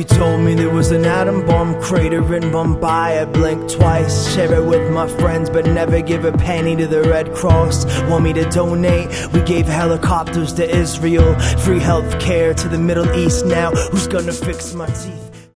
You told me there was an atom bomb crater in Mumbai. I blinked twice, share it with my friends, but never give a penny to the Red Cross. Want me to donate? We gave helicopters to Israel, free health care to the Middle East now. Who's gonna fix my teeth?